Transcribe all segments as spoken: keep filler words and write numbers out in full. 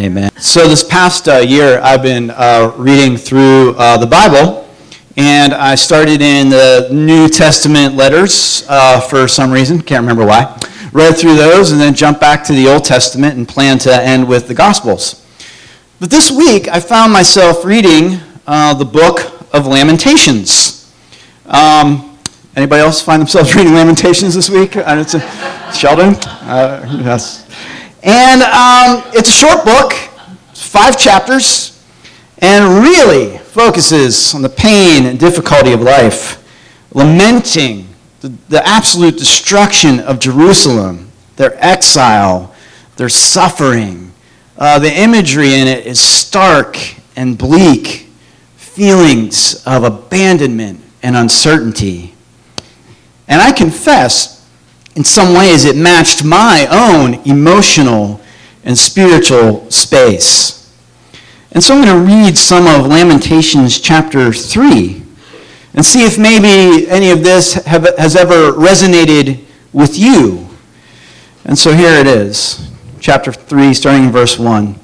Amen. So this past uh, year, I've been uh, reading through uh, the Bible, and I started in the New Testament letters uh, for some reason. Can't remember why. Read through those, and then jumped back to the Old Testament and planned to end with the Gospels. But this week, I found myself reading uh, the book of Lamentations. Um, anybody else find themselves reading Lamentations this week? Uh, it's a, Sheldon? Uh, yes. And um, it's a short book, five chapters, and really focuses on the pain and difficulty of life, lamenting the, the absolute destruction of Jerusalem, their exile, their suffering. Uh, the imagery in it is stark and bleak, feelings of abandonment and uncertainty. And I confess, in some ways, it matched my own emotional and spiritual space. And so I'm going to read some of Lamentations chapter three and see if maybe any of this have, has ever resonated with you. And so here it is, chapter three, starting in verse one.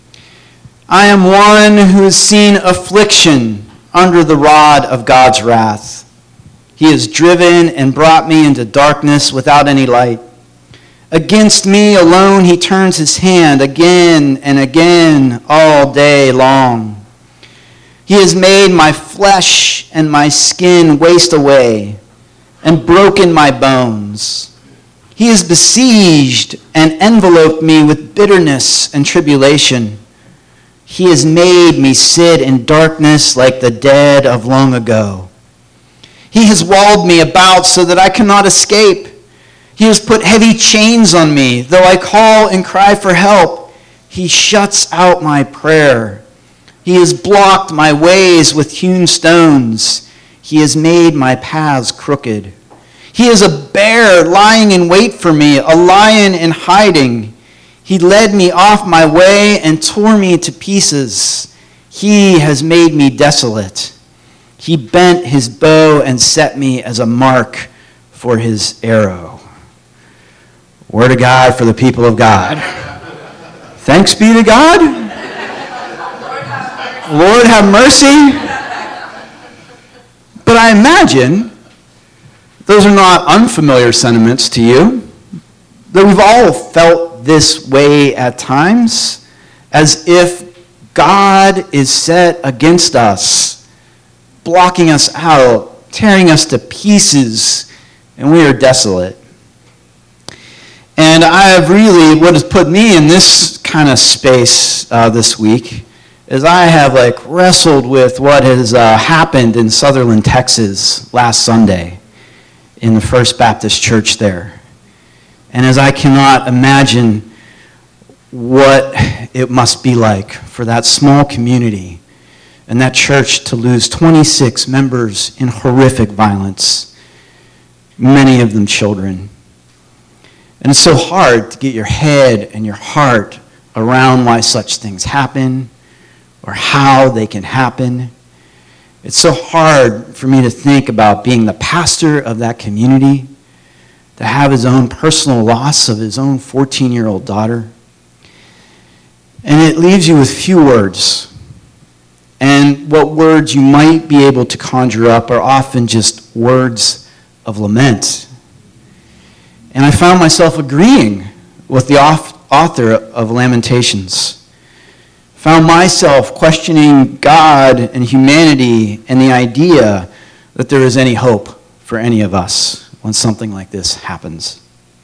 I am one who has seen affliction under the rod of God's wrath. He has driven and brought me into darkness without any light. Against me alone he turns his hand again and again all day long. He has made my flesh and my skin waste away and broken my bones. He has besieged and enveloped me with bitterness and tribulation. He has made me sit in darkness like the dead of long ago. He has walled me about so that I cannot escape. He has put heavy chains on me. Though I call and cry for help, he shuts out my prayer. He has blocked my ways with hewn stones. He has made my paths crooked. He is a bear lying in wait for me, a lion in hiding. He led me off my way and tore me to pieces. He has made me desolate. He bent his bow and set me as a mark for his arrow. Word of God for the people of God. Thanks be to God. Lord have mercy. But I imagine those are not unfamiliar sentiments to you. That we've all felt this way at times, as if God is set against us, blocking us out, tearing us to pieces, and we are desolate. And I have really, what has put me in this kind of space uh, this week is I have like wrestled with what has uh, happened in Sutherland, Texas last Sunday in the First Baptist Church there. And as I cannot imagine what it must be like for that small community and that church to lose twenty-six members in horrific violence, many of them children. And it's so hard to get your head and your heart around why such things happen or how they can happen. It's so hard for me to think about being the pastor of that community, to have his own personal loss of his own fourteen-year-old daughter. And it leaves you with few words. And what words you might be able to conjure up are often just words of lament. And I found myself agreeing with the author of Lamentations. Found myself questioning God and humanity and the idea that there is any hope for any of us when something like this happens.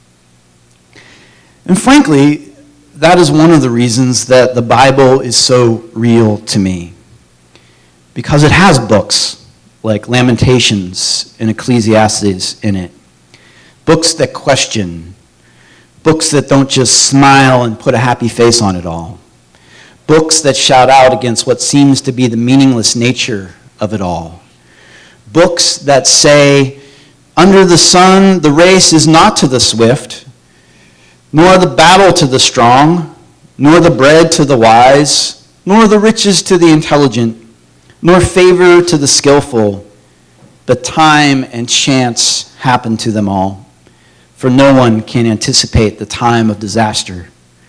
And frankly, that is one of the reasons that the Bible is so real to me. Because it has books like Lamentations and Ecclesiastes in it. Books that question. Books that don't just smile and put a happy face on it all. Books that shout out against what seems to be the meaningless nature of it all. Books that say, under the sun, the race is not to the swift, nor the battle to the strong, nor the bread to the wise, nor the riches to the intelligent, nor favor to the skillful, but time and chance happen to them all. For no one can anticipate the time of disaster.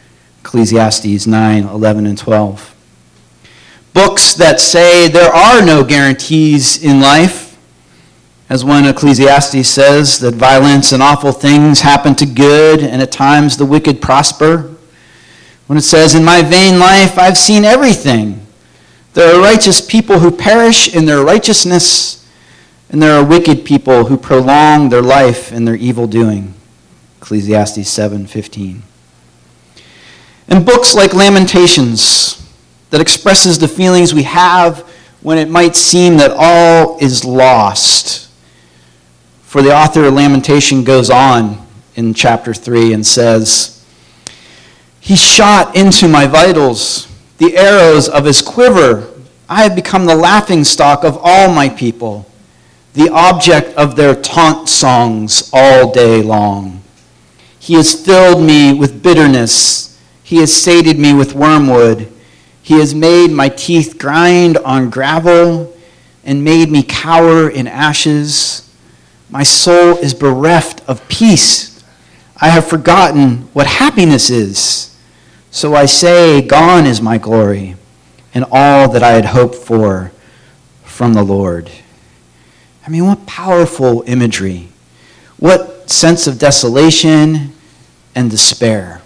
Ecclesiastes nine, eleven, and twelve. Books that say there are no guarantees in life, as when Ecclesiastes says that violence and awful things happen to good, and at times the wicked prosper. When it says, in my vain life I've seen everything. There are righteous people who perish in their righteousness, and there are wicked people who prolong their life in their evil doing. Ecclesiastes seven fifteen. And books like Lamentations, that expresses the feelings we have when it might seem that all is lost. For the author of Lamentation goes on in chapter three and says, he shot into my vitals the arrows of his quiver. I have become the laughingstock of all my people, the object of their taunt songs all day long. He has filled me with bitterness. He has sated me with wormwood. He has made my teeth grind on gravel and made me cower in ashes. My soul is bereft of peace. I have forgotten what happiness is. So I say, gone is my glory and all that I had hoped for from the Lord. I mean, what powerful imagery. What sense of desolation and despair.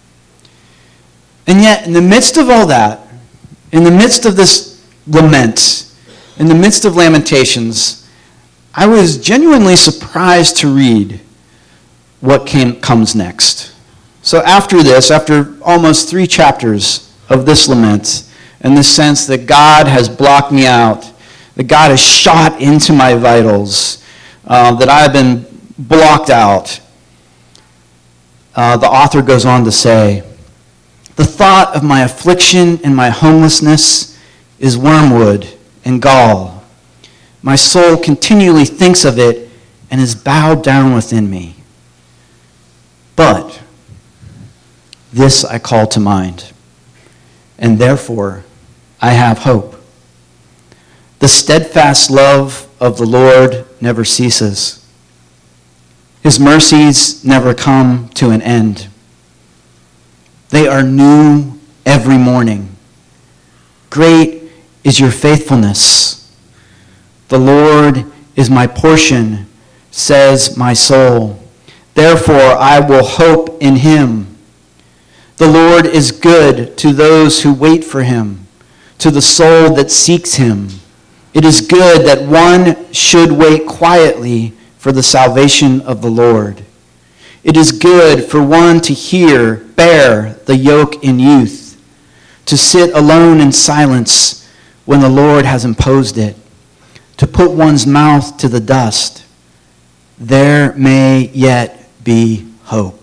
And yet, in the midst of all that, in the midst of this lament, in the midst of Lamentations, I was genuinely surprised to read what came, comes next. So after this, after almost three chapters of this lament, and this sense that God has blocked me out, that God has shot into my vitals, uh, that I have been blocked out, uh, the author goes on to say, the thought of my affliction and my homelessness is wormwood and gall. My soul continually thinks of it and is bowed down within me. But this I call to mind, and therefore I have hope. The steadfast love of the Lord never ceases. His mercies never come to an end. They are new every morning. Great is your faithfulness. The Lord is my portion, says my soul. Therefore I will hope in him. The Lord is good to those who wait for him, to the soul that seeks him. It is good that one should wait quietly for the salvation of the Lord. It is good for one to hear, bear the yoke in youth, to sit alone in silence when the Lord has imposed it, to put one's mouth to the dust. There may yet be hope.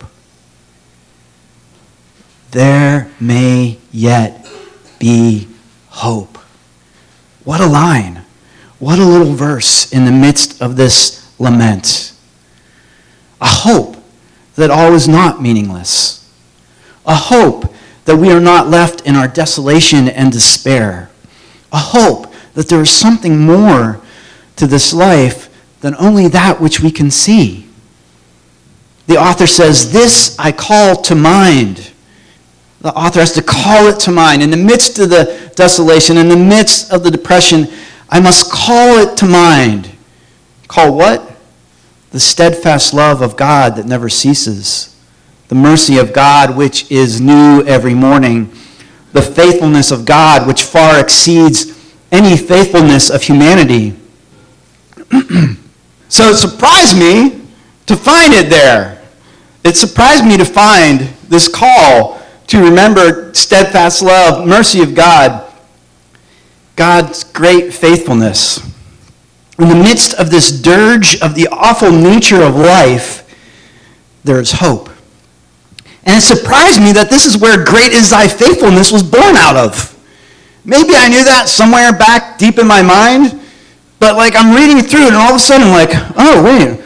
There may yet be hope. What a line. What a little verse in the midst of this lament. A hope that all is not meaningless. A hope that we are not left in our desolation and despair. A hope that there is something more to this life than only that which we can see. The author says, this I call to mind. The author has to call it to mind. In the midst of the desolation, in the midst of the depression, I must call it to mind. Call what? The steadfast love of God that never ceases. The mercy of God which is new every morning. The faithfulness of God which far exceeds any faithfulness of humanity. So it surprised me to find it there. It surprised me to find this call to remember steadfast love, mercy of God, God's great faithfulness. In the midst of this dirge of the awful nature of life, there is hope. And it surprised me that this is where great is thy faithfulness was born out of. Maybe I knew that somewhere back deep in my mind, but like I'm reading it through and all of a sudden I'm like, oh, wait.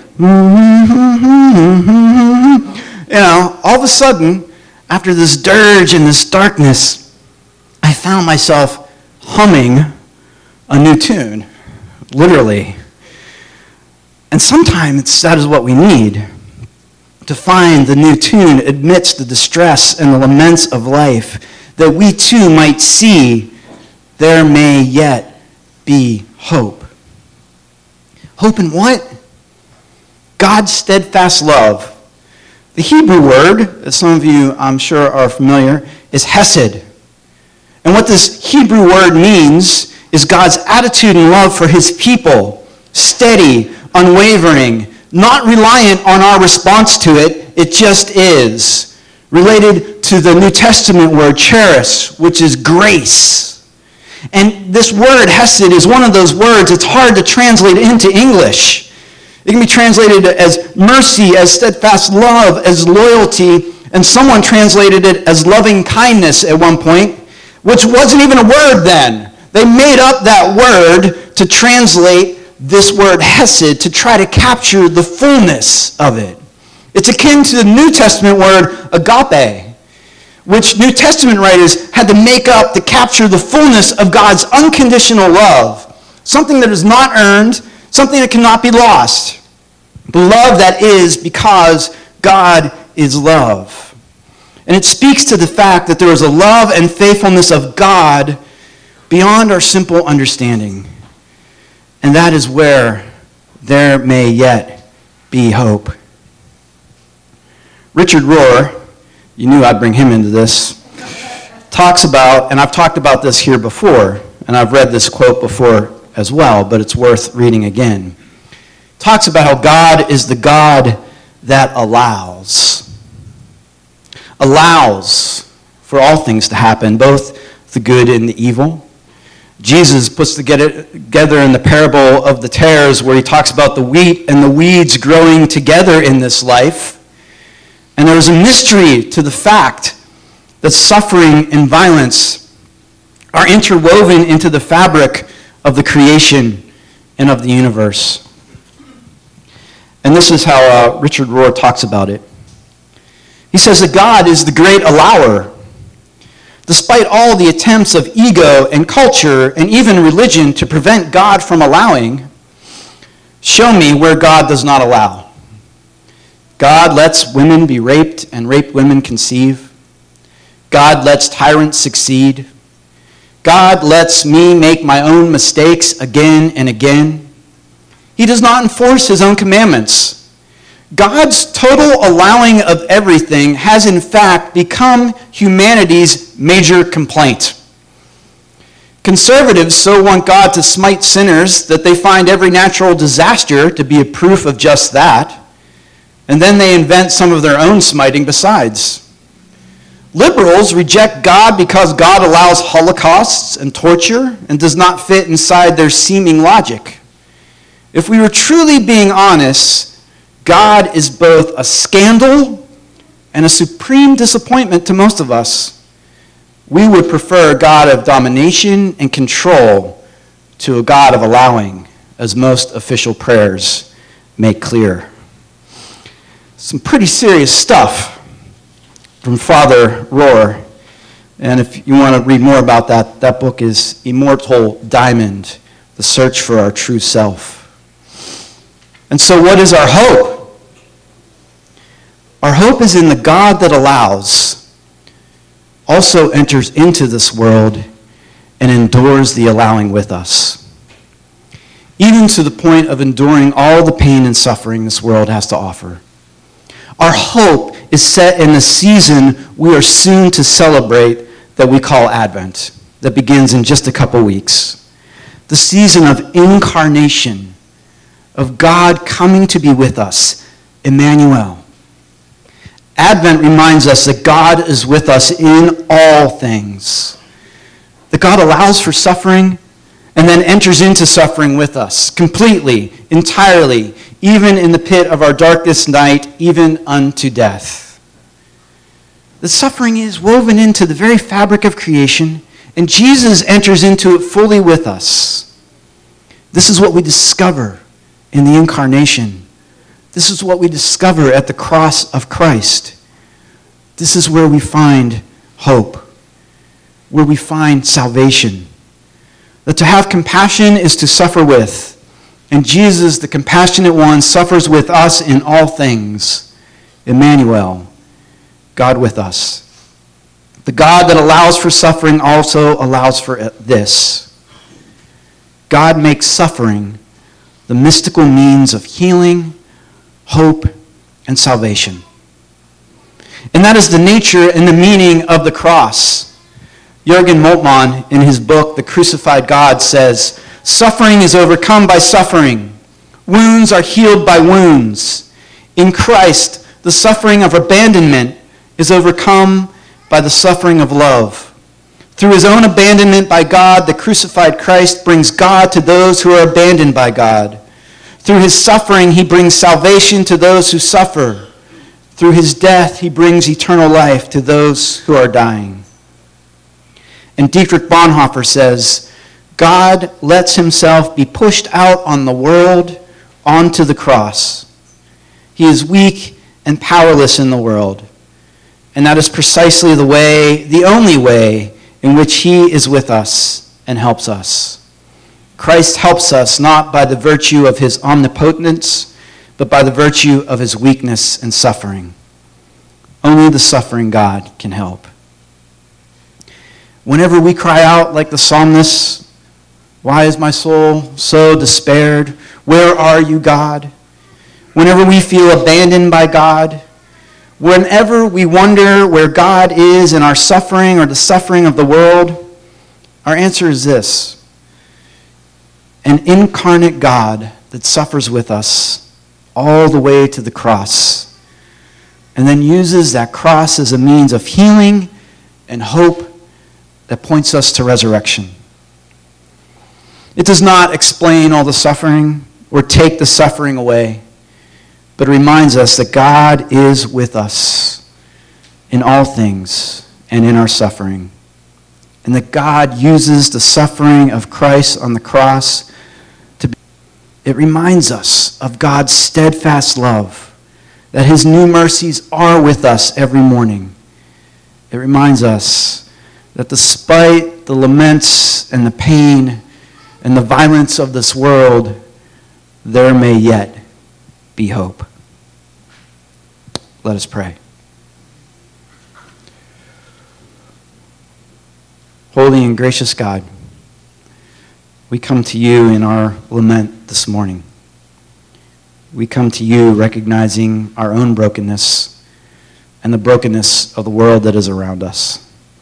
You know, all of a sudden, after this dirge and this darkness, I found myself humming a new tune, literally. And sometimes that is what we need, to find the new tune amidst the distress and the laments of life, that we too might see there may yet be hope. Hope in what? God's steadfast love. The Hebrew word, as some of you I'm sure are familiar, is hesed. And what this Hebrew word means is God's attitude and love for his people, steady, unwavering, not reliant on our response to it, it just is. Related to the New Testament word charis, which is grace. And this word, hesed, is one of those words it's hard to translate into English. It can be translated as mercy, as steadfast love, as loyalty, and someone translated it as loving kindness at one point, which wasn't even a word then. They made up that word to translate this word hesed to try to capture the fullness of it. It's akin to the New Testament word agape, which New Testament writers had to make up to capture the fullness of God's unconditional love, something that is not earned, something that cannot be lost. The love that is because God is love. And it speaks to the fact that there is a love and faithfulness of God beyond our simple understanding. And that is where there may yet be hope. Richard Rohr, you knew I'd bring him into this, talks about, and I've talked about this here before, and I've read this quote before as well, but it's worth reading again. Talks about how God is the God that allows. Allows for all things to happen, both the good and the evil. Jesus puts together in the parable of the tares where he talks about the wheat and the weeds growing together in this life. And there is a mystery to the fact that suffering and violence are interwoven into the fabric of the creation and of the universe. And this is how uh, Richard Rohr talks about it. He says that God is the great allower. Despite all the attempts of ego and culture and even religion to prevent God from allowing, show me where God does not allow. God lets women be raped and raped women conceive. God lets tyrants succeed. God lets me make my own mistakes again and again. He does not enforce his own commandments. God's total allowing of everything has in fact become humanity's major complaint. Conservatives so want God to smite sinners that they find every natural disaster to be a proof of just that, and then they invent some of their own smiting besides. Liberals reject God because God allows holocausts and torture and does not fit inside their seeming logic. If we were truly being honest, God is both a scandal and a supreme disappointment to most of us. We would prefer a God of domination and control to a God of allowing, as most official prayers make clear. Some pretty serious stuff from Father Rohr. And if you want to read more about that, that book is Immortal Diamond, The Search for Our True Self. And so what is our hope? Our hope is in the God that allows, also enters into this world and endures the allowing with us, even to the point of enduring all the pain and suffering this world has to offer. Our hope is set in the season we are soon to celebrate that we call Advent, that begins in just a couple weeks. The season of incarnation, of God coming to be with us, Emmanuel. Advent reminds us that God is with us in all things. That God allows for suffering and then enters into suffering with us completely, entirely, even in the pit of our darkest night, even unto death. The suffering is woven into the very fabric of creation, and Jesus enters into it fully with us. This is what we discover in the incarnation. This is what we discover at the cross of Christ. This is where we find hope, where we find salvation. That to have compassion is to suffer with. And Jesus, the compassionate one, suffers with us in all things. Emmanuel, God with us. The God that allows for suffering also allows for this. God makes suffering the mystical means of healing, hope, and salvation. And that is the nature and the meaning of the cross. Jürgen Moltmann, in his book, The Crucified God, says, "Suffering is overcome by suffering. Wounds are healed by wounds. In Christ, the suffering of abandonment is overcome by the suffering of love. Through his own abandonment by God, the crucified Christ brings God to those who are abandoned by God. Through his suffering, he brings salvation to those who suffer. Through his death, he brings eternal life to those who are dying." And Dietrich Bonhoeffer says, "God lets himself be pushed out on the world onto the cross. He is weak and powerless in the world. And that is precisely the way, the only way, in which he is with us and helps us. Christ helps us not by the virtue of his omnipotence, but by the virtue of his weakness and suffering. Only the suffering God can help." Whenever we cry out like the psalmist, "Why is my soul so despaired? Where are you, God?" Whenever we feel abandoned by God, whenever we wonder where God is in our suffering or the suffering of the world, our answer is this: an incarnate God that suffers with us all the way to the cross, and then uses that cross as a means of healing and hope that points us to resurrection. It does not explain all the suffering or take the suffering away, but it reminds us that God is with us in all things and in our suffering, and that God uses the suffering of Christ on the cross to be. It reminds us of God's steadfast love, that his new mercies are with us every morning. It reminds us that despite the laments and the pain and the violence of this world, there may yet be hope. Let us pray. Holy and gracious God, we come to you in our lament this morning. We come to you recognizing our own brokenness and the brokenness of the world that is around us.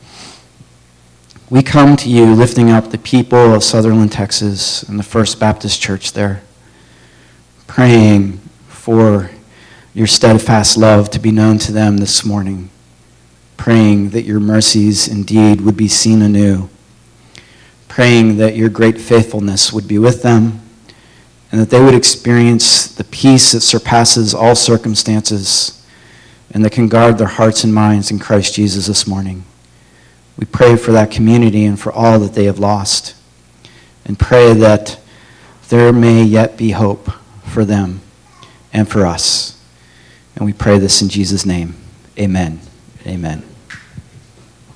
We come to you lifting up the people of Sutherland, Texas, and the First Baptist Church there, praying for your steadfast love to be known to them this morning, praying that your mercies indeed would be seen anew, praying that your great faithfulness would be with them, and that they would experience the peace that surpasses all circumstances and that can guard their hearts and minds in Christ Jesus this morning. We pray for that community and for all that they have lost, and pray that there may yet be hope for them and for us. And we pray this in Jesus' name. Amen. Amen.